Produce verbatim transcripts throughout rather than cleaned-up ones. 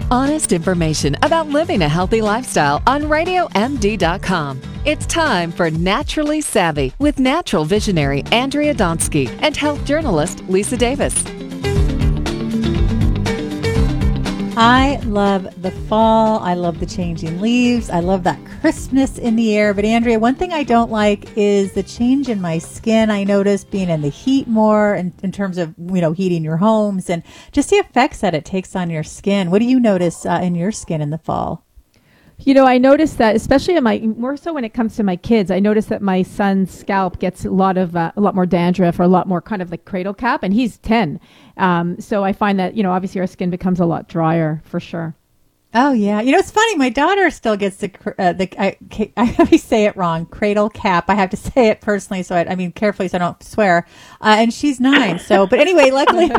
Honest information about living a healthy lifestyle on radio m d dot com. It's time for Naturally Savvy with natural visionary Andrea Donsky and health journalist Lisa Davis. I love the fall. I love the changing leaves. I love that crispness in the air. But Andrea, one thing I don't like is the change in my skin. I notice being in the heat more in, in terms of, you know, heating your homes and just the effects that it takes on your skin. What do you notice uh, in your skin in the fall? You know, I noticed that, especially in my, more so when it comes to my kids, I noticed that my son's scalp gets a lot of, uh, a lot more dandruff or a lot more kind of like cradle cap, and he's ten. Um, so I find that, you know, obviously our skin becomes a lot drier for sure. Oh, yeah. You know, it's funny. My daughter still gets the, uh, the I, I always say it wrong, cradle cap. I have to say it personally, so I, I mean, carefully so I don't swear. Uh, and she's nine. So, but anyway, luckily,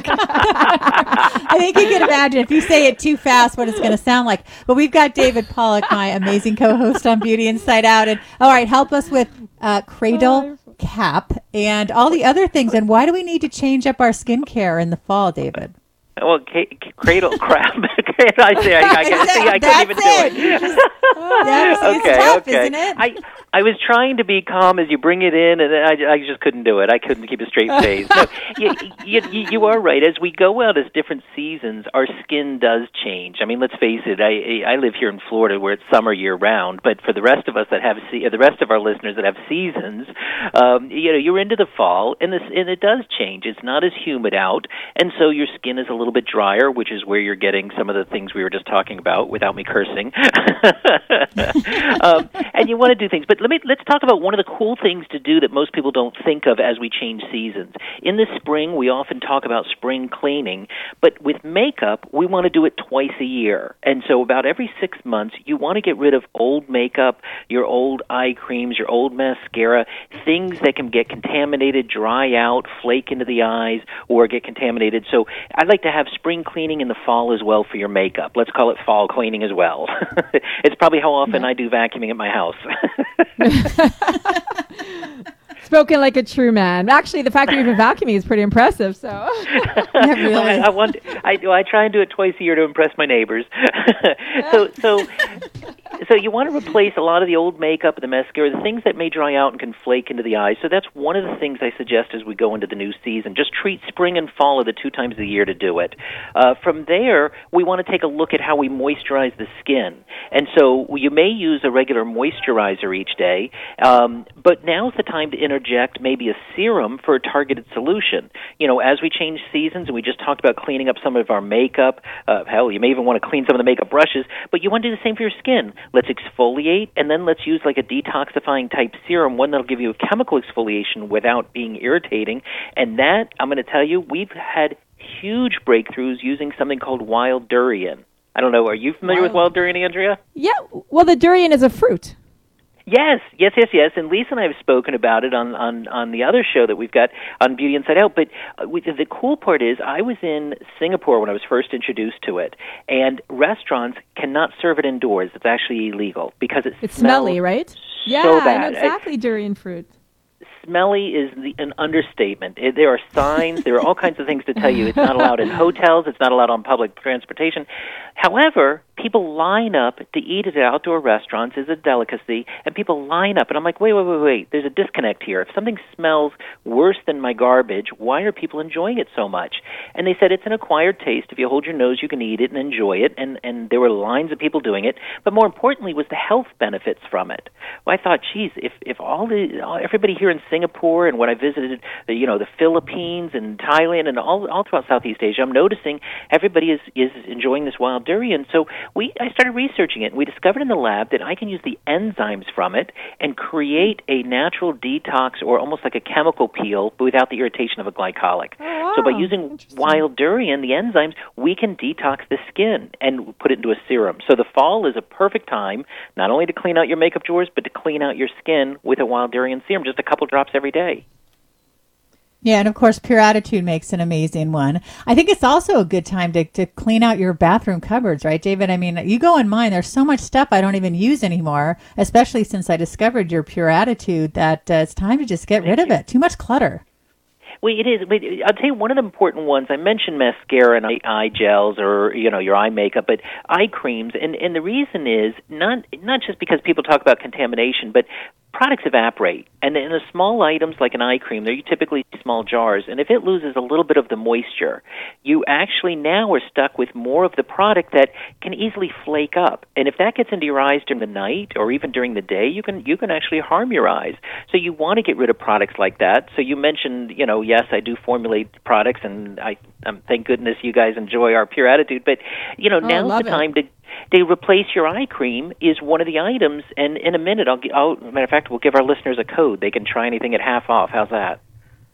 I think you can imagine if you say it too fast what it's going to sound like. But we've got David Pollack, my amazing co-host on Beauty Inside Out. And all right, help us with uh, cradle cap and all the other things. And why do we need to change up our skincare in the fall, David? Well, c- c- cradle crap. I say I, I, I, see, I couldn't even it. do it. Just, that's, okay, it's tough, okay. Isn't it? I I was trying to be calm as you bring it in, and I, I just couldn't do it. I couldn't keep a straight face. No, you, you, you are right. As we go out as different seasons, our skin does change. I mean, let's face it. I I live here in Florida where it's summer year round, but for the rest of us that have se- the rest of our listeners that have seasons, um, you know, you're into the fall, and this and it does change. It's not as humid out, and so your skin is a little bit drier, which is where you're getting some of the things we were just talking about without me cursing. um, and you want to do things, but let me let's talk about one of the cool things to do that most people don't think of as we change seasons. In the spring, we often talk about spring cleaning, but with makeup, we want to do it twice a year. And so about every six months, you want to get rid of old makeup, your old eye creams, your old mascara, things that can get contaminated, dry out, flake into the eyes, or get contaminated. So I'd like to have spring cleaning in the fall as well for your makeup. Let's call it fall cleaning as well. It's probably how often I do vacuuming at my house. Spoken like a true man. Actually, the fact that you're even vacuuming is pretty impressive. So, yeah, really. Well, I, I want. I, I try and do it twice a year to impress my neighbors. so, so, so you want to replace a lot of the old makeup, the mascara, the things that may dry out and can flake into the eyes. So that's one of the things I suggest as we go into the new season. Just treat spring and fall are the two times a year to do it. Uh, from there, we want to take a look at how we moisturize the skin. And so you may use a regular moisturizer each day, um, but now's the time to interject maybe a serum for a targeted solution. You know, as we change seasons, and we just talked about cleaning up some of our makeup, uh, hell, you may even want to clean some of the makeup brushes, but you want to do the same for your skin. Let's exfoliate, and then let's use like a detoxifying type serum, one that'll give you a chemical exfoliation without being irritating. And that, I'm going to tell you, we've had huge breakthroughs using something called wild durian. I don't know, are you familiar wild. with wild durian, Andrea? Yeah, well, the durian is a fruit. Yes, yes, yes, yes. And Lisa and I have spoken about it on, on, on the other show that we've got on Beauty Inside Out. But uh, we, the cool part is I was in Singapore when I was first introduced to it, and restaurants cannot serve it indoors. It's actually illegal because it it's smells smelly, right? So yeah, bad. I know exactly durian fruit. Smelly is the, an understatement. It, there are signs, there are all kinds of things to tell you. It's not allowed in hotels, it's not allowed on public transportation. However, people line up to eat at outdoor restaurants as a delicacy, and people line up, and I'm like, wait, wait, wait, wait, there's a disconnect here. If something smells worse than my garbage, why are people enjoying it so much? And they said it's an acquired taste. If you hold your nose, you can eat it and enjoy it, and, and there were lines of people doing it, but more importantly was the health benefits from it. Well, I thought, geez, if, if all the, everybody here in Singapore and when I visited, the, you know, the Philippines and Thailand and all, all throughout Southeast Asia, I'm noticing everybody is, is enjoying this wild durian. So we, I started researching it, and we discovered in the lab that I can use the enzymes from it and create a natural detox or almost like a chemical peel, but without the irritation of a glycolic. Oh, wow. So by using wild durian, the enzymes, we can detox the skin and put it into a serum. So the fall is a perfect time not only to clean out your makeup drawers, but to clean out your skin with a wild durian serum, just a couple drops every day. Yeah, and of course, Pure Attitude makes an amazing one. I think it's also a good time to, to clean out your bathroom cupboards, right, David? I mean, you go in mine, there's so much stuff I don't even use anymore, especially since I discovered your Pure Attitude, that uh, it's time to just get Thank rid you. of it. Too much clutter. Well, it is. But I'll tell you one of the important ones. I mentioned mascara and eye, eye gels, or you know, your eye makeup, but eye creams. And and the reason is not not just because people talk about contamination, but products evaporate, and in the small items like an eye cream, they're typically small jars, and if it loses a little bit of the moisture, you actually now are stuck with more of the product that can easily flake up. And if that gets into your eyes during the night or even during the day, you can you can actually harm your eyes. So you want to get rid of products like that. So you mentioned, you know, yes, I do formulate products, and I um, thank goodness you guys enjoy our Pure Attitude, but you know, Oh, now's love the it. time to They replace your eye cream is one of the items, and in a minute, I'll, gi- I'll matter of fact, we'll give our listeners a code. They can try anything at half off. How's that?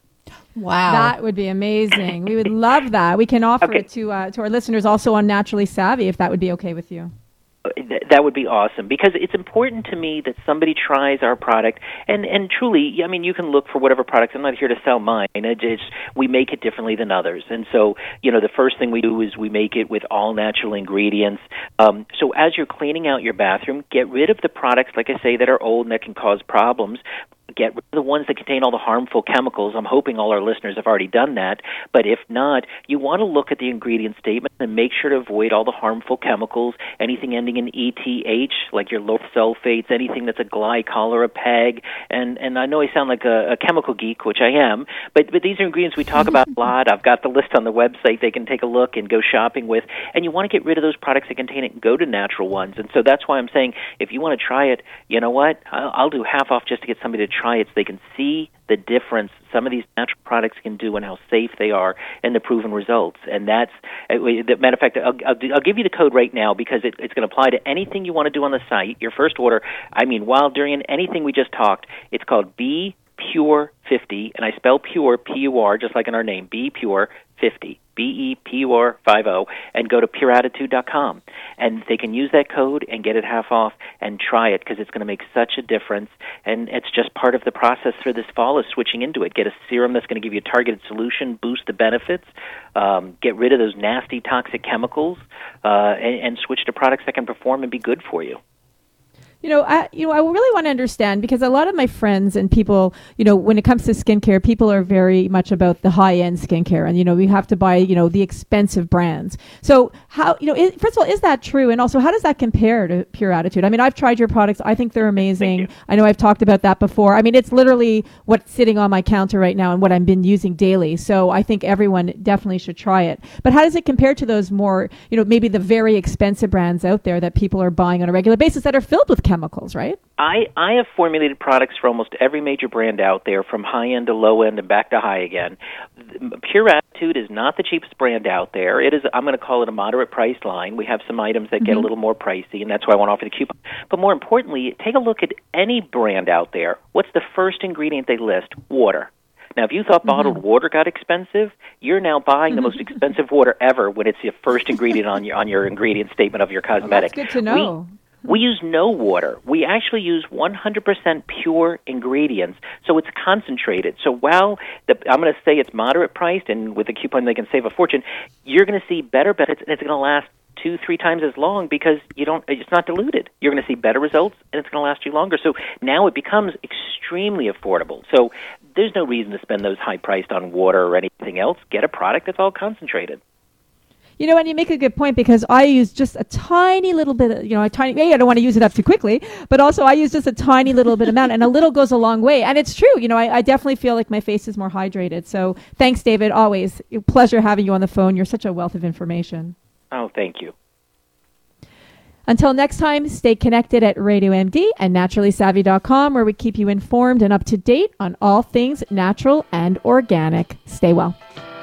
Wow. That would be amazing. We would love that. We can offer Okay. it to uh, to our listeners also on Naturally Savvy, if that would be okay with you. Th- That would be awesome, because it's important to me that somebody tries our product, and and truly, I mean, you can look for whatever products. I'm not here to sell mine. It, it's, we make it differently than others, and so you know, the first thing we do is we make it with all natural ingredients. Um, so as you're cleaning out your bathroom, get rid of the products, like I say, that are old and that can cause problems. Get rid of the ones that contain all the harmful chemicals. I'm hoping all our listeners have already done that. But if not, you want to look at the ingredient statement and make sure to avoid all the harmful chemicals, anything ending in E T H, like your low sulfates, anything that's a glycol or a PEG. And, and I know I sound like a, a chemical geek, which I am, but, but these are ingredients we talk about a lot. I've got the list on the website. They can take a look and go shopping with. And you want to get rid of those products that contain it and go to natural ones. And so that's why I'm saying, if you want to try it, you know what? I'll, I'll do half off just to get somebody to try it so they can see the difference some of these natural products can do and how safe they are and the proven results. And that's, uh, matter of fact, I'll, I'll, I'll give you the code right now, because it, it's going to apply to anything you want to do on the site. Your first order, I mean, while during anything we just talked, it's called Be Pure fifty, and I spell pure, P U R, just like in our name, Be Pure fifty, B E P U R fifty, and go to pure attitude dot com. And they can use that code and get it half off and try it, because it's going to make such a difference. And it's just part of the process for this fall is switching into it. Get a serum that's going to give you a targeted solution, boost the benefits, um, get rid of those nasty toxic chemicals, uh, and, and switch to products that can perform and be good for you. You know, I you know I really want to understand, because a lot of my friends and people, you know, when it comes to skincare, people are very much about the high end skincare, and you know, we have to buy, you know, the expensive brands. So how, you know, is, first of all, is that true? And also, how does that compare to Pure Attitude? I mean, I've tried your products. I think they're amazing. I know I've talked about that before. I mean, it's literally what's sitting on my counter right now and what I've been using daily. So I think everyone definitely should try it. But how does it compare to those more, you know, maybe the very expensive brands out there that people are buying on a regular basis that are filled with chemicals, right? I, I have formulated products for almost every major brand out there, from high-end to low-end and back to high again. Pure Attitude is not the cheapest brand out there. It is, I'm going to call it a moderate price line. We have some items that mm-hmm. get a little more pricey, and that's why I want to offer the coupon. But more importantly, take a look at any brand out there. What's the first ingredient they list? Water. Now, if you thought bottled mm-hmm. water got expensive, you're now buying the most expensive water ever when it's the first ingredient on your on your ingredient statement of your cosmetic. Well, that's good to know. We, We use no water. We actually use one hundred percent pure ingredients, so it's concentrated. So while the, I'm going to say it's moderate priced, and with a coupon they can save a fortune, you're going to see better benefits, and it's going to last two, three times as long, because you don't. It's not diluted. You're going to see better results, and it's going to last you longer. So now it becomes extremely affordable. So there's no reason to spend those high priced on water or anything else. Get a product that's all concentrated. You know, and you make a good point, because I use just a tiny little bit, of, you know, a tiny, maybe I don't want to use it up too quickly, but also I use just a tiny little bit amount, and a little goes a long way. And it's true, you know, I, I definitely feel like my face is more hydrated. So thanks, David. Always a pleasure having you on the phone. You're such a wealth of information. Oh, thank you. Until next time, stay connected at Radio M D and naturally savvy dot com, where we keep you informed and up to date on all things natural and organic. Stay well.